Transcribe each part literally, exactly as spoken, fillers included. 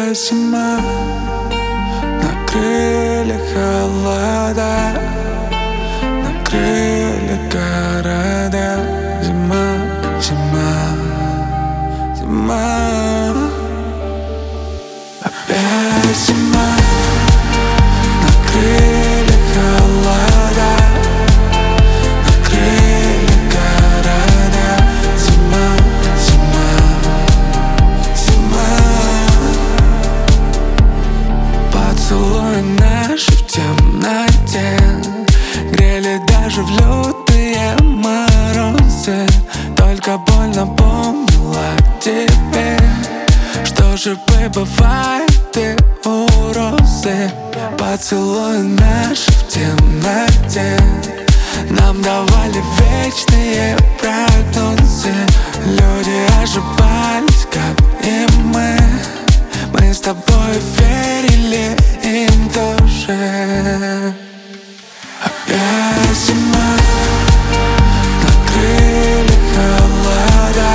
Опять зима, накрыли холода, накрыли города. Зима, зима, зима. Опять зима, накрыли холода, накрыли города. Зима, зима, зима. Поцелуи наши в темноте грели даже в лютые морозы. Только боль напомнила тебе, что же бывает и у розы. Поцелуи наши в темноте нам давали вечные прогнозы. Люди ошибались, как и мы. Мы с тобой верили им тоже. Опять зима, накрыли холода,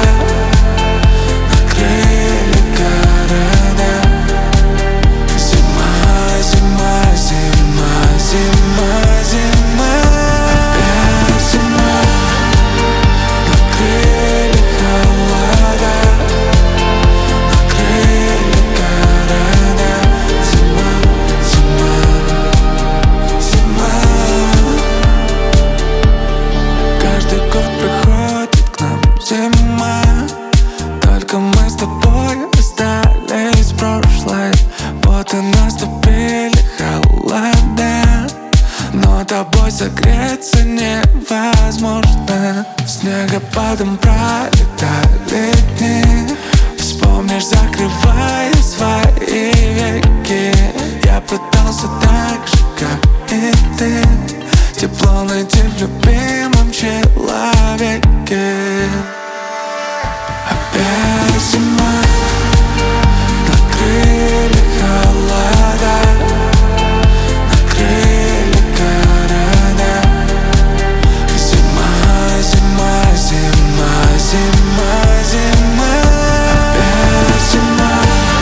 накрыли города. Зима, зима, зима, зима, зима. Опять зима, накрыли холода, накрыли города. Зима, зима, зима. Каждый год приходит к нам зима, только мы с тобой остались в прошлой. Вот и наступили холода, но тобой согреться невозможно. Снегопадом пролетали дни. Вспомнишь, закрывая свои веки. Я пытался так же, как и ты, тепло найти в любимом человеке. Опять зима, накрыли холода, накрыли города. Зима, зима, зима, зима, зима. Опять зима,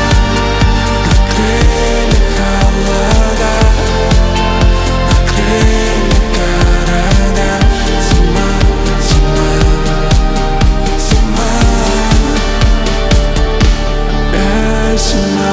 накрыли холода, накрыли города. Зима, зима, зима. Опять зима.